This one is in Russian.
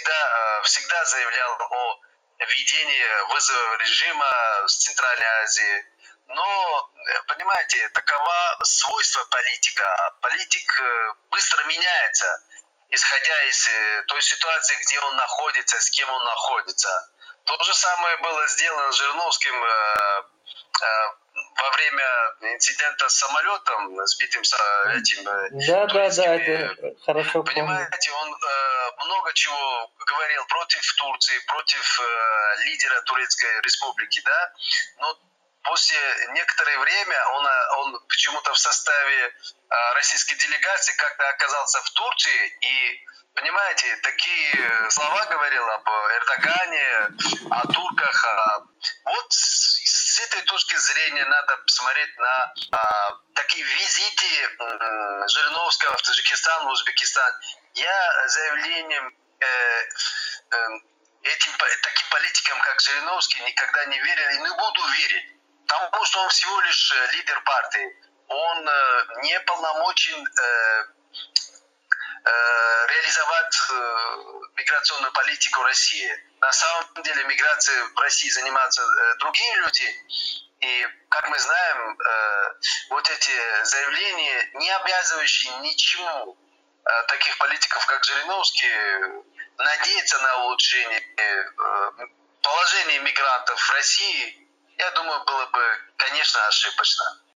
всегда заявлял о введении вызова режима в Центральной Азии. Но, понимаете, такова свойство политика. Политик быстро меняется, исходя из той ситуации, где он находится, с кем он находится. То же самое было сделано Жириновским во время инцидента с самолетом, сбитым этим это хорошо помню. Понимаете, он много чего говорил против Турции, против лидера Турецкой республики, да, но после некоторое время он почему-то в составе российской делегации как-то оказался в Турции и, понимаете, такие слова говорил об Эрдогане, о турках. Вот с этой точки зрения надо посмотреть на такие визиты Жириновского в Таджикистан, в Узбекистан. Я заявлением таким политикам, как Жириновский, никогда не верил и не буду верить. Потому что он всего лишь лидер партии. Он не полномочен реализовать миграционную политику России. На самом деле миграцией в России занимаются другие люди. И, как мы знаем, вот эти заявления, не обязывающие ничему таких политиков, как Жириновский, надеяться на улучшение положения мигрантов в России, я думаю, было бы, конечно, ошибочно.